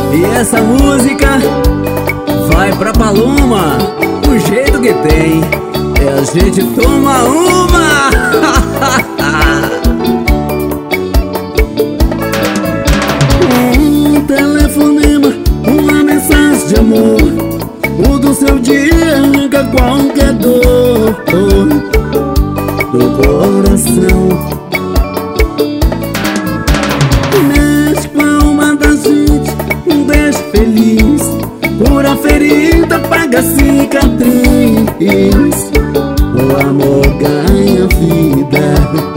E essa música vai pra Paloma, do jeito que tem. E a gente toma uma. Um telefonema, uma mensagem de amor, muda o seu dia, arranca qualquer dor do coração. Mexe com a alma da gente, deixa feliz, cura a ferida, apaga a cicatriz. O amor ganha vida.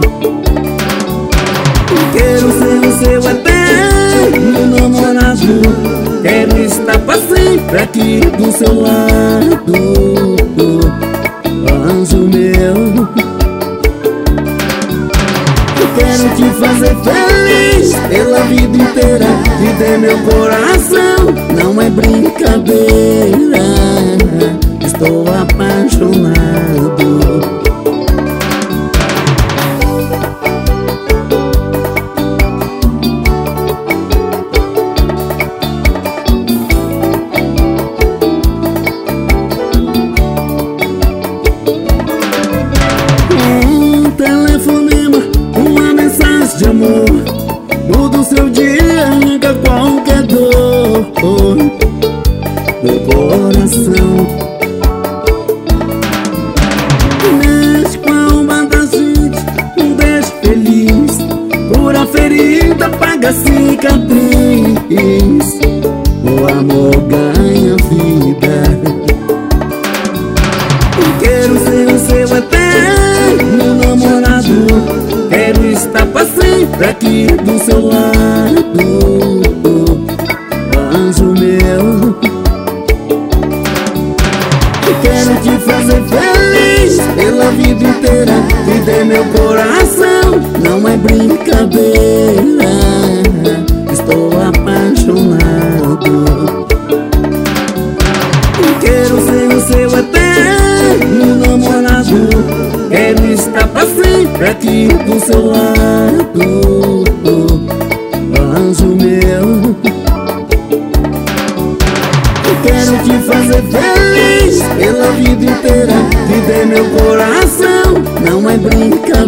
Quero ser o seu eterno namorado, quero estar pra sempre aqui do seu lado, anjo meu. Quero te fazer feliz pela vida inteira, te dê meu coração, não é brincadeira, estou apaixonado. Um telefonema, uma mensagem de amor, muda o seu dia, arranca qualquer dor do coração. Mexe com a alma da gente, deixa feliz, cura a ferida, apaga a cicatriz. O amor ganha vida. Quero ser o seu eterno namorado, quero estar pra sempre aqui do seu lado, anjo meu. Quero te fazer feliz pela vida inteira, te dê meu coração, não é brincadeira, estou apaixonado. Quero ser o seu eterno namorado, quero estar pra sempre aqui do seu lado, anjo meu. Quero te fazer feliz pela vida inteira, te dê meu coração, não é brincadeira,